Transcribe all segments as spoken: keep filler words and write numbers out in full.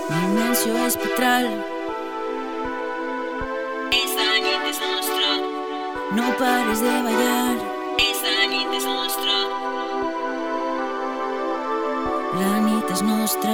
dimensió espectral. Esta nit és nostra. No pares de ballar. Esta nit és nostra. La nit és nostra.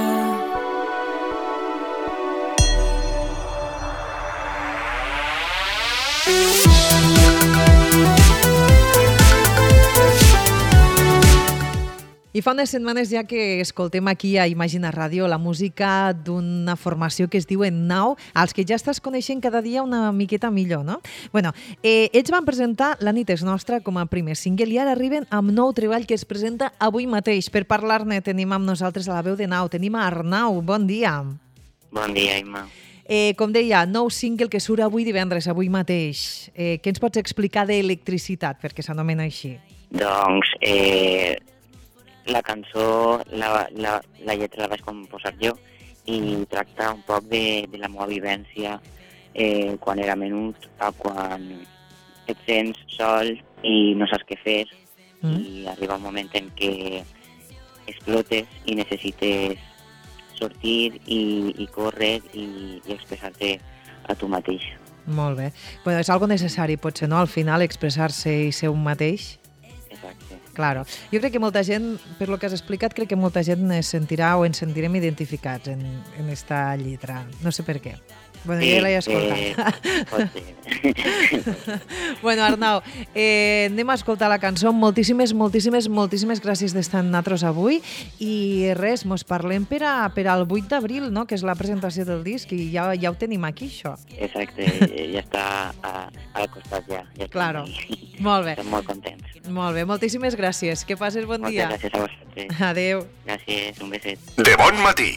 I fa unes setmanes ja que escoltem aquí a Imagina Ràdio la música d'una formació que es diu Ennau, als que ja estàs coneixent cada dia una miqueta millor, no? Bueno, eh, ells van presentar La nit és nostra com a primer single i ara arriben amb nou treball que es presenta avui mateix. Per parlar-ne tenim amb nosaltres a la veu d'Ennau, tenim a Arnau, bon dia. Bon dia, Imma. Eh, com deia, nou single que surt avui divendres, avui mateix. Eh, què ens pots explicar d'Electricitat, perquè s'anomena així? Doncs, eh... la cançó, la, la, la lletra la vaig composar jo i tracta un poc de, de la meva vivència eh, quan era menut, a quan et sents sol i no saps què fer mm. i arriba un moment en què explotes i necessites sortir i, i córrer i, i expressar-te a tu mateix. Molt bé. Bueno, és algo necessari, potser, no? Al final, expressar-se i ser un mateix. Exacte. Claro. Jo crec que molta gent, per lo que has explicat, crec que molta gent es sentirà o ens sentirem identificats en, en esta lletra. No sé per què. Bueno, sí, ja l'he escoltat. Eh, pot ser. Bueno, Arnau, eh, anem a escoltar la cançó. Moltíssimes, moltíssimes, moltíssimes gràcies d'estar amb nosaltres avui. I res, mos parlem per, a, per al vuit d'abril, no?, que és la presentació del disc, i ja, ja ho tenim aquí, això. Exacte, ja està a, al costat ja. ja claro, molt bé. Estem molt contents. Molt bé, moltíssimes gràcies. Que passes bon Moltes dia. Moltes gràcies a vosaltres. Adéu. Gràcies, un beset. De bon matí.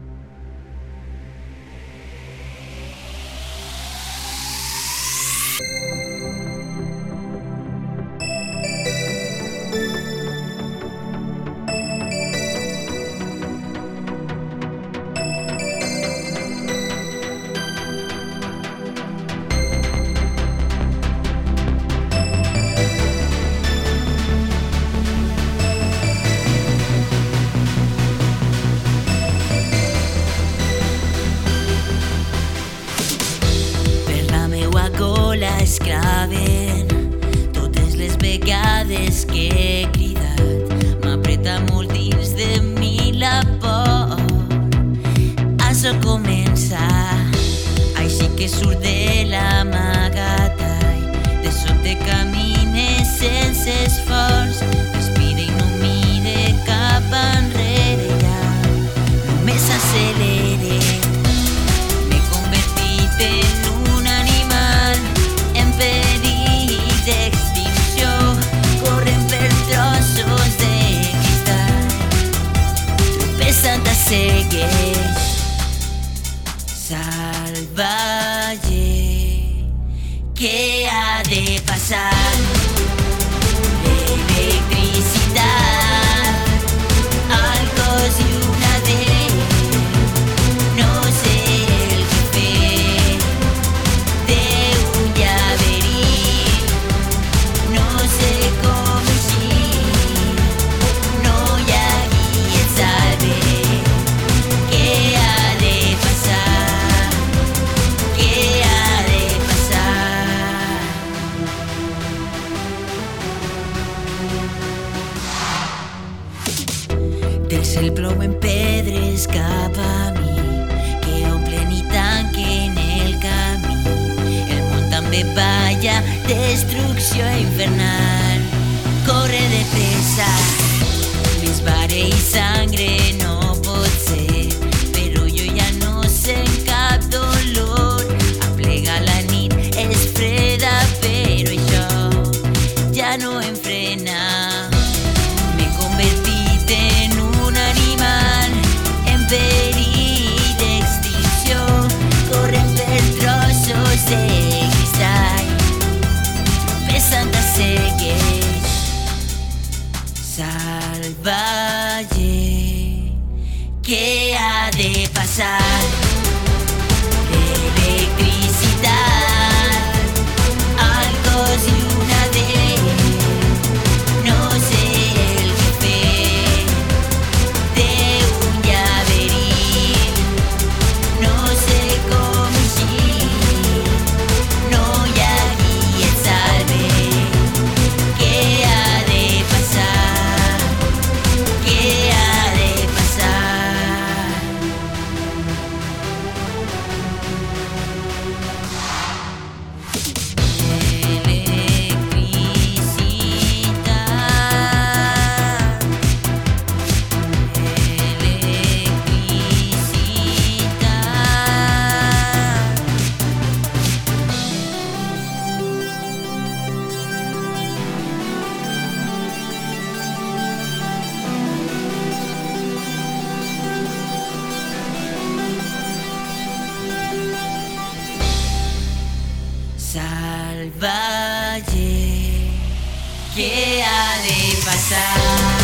Es claven totes les vegades que he cridat, m'apreta molt dins de mi la por. Això comença, així que surt de l'amagatall, de sobte camines sense esforç, respira i no mire cap enrere ja, només accelere. M'he convertit en un animal en perill d'extinció, corren per trossos de cristall, tropezant a cegues, salvatge. Què ha de passar? L'electricitat al cos i una dent, no sé el que fer. Del cel plouen pedres cap a mi, que omplen i tanquen el camí. El món també balla, destrucció infernal. Corre de pressa, més bare i sangre no pot ser, però jo ja no sent cap dolor. Aplega la nit, és freda, però això ja no em frena. M'he convertit en un animal en perill d'extinció, corrent per trossos de cristall, tropezant a cegues, salvatge. Què ha de passar? L'electricitat al cos i una dent, no sé el que fer. Té un llaberint, ¿qué ha de pasar?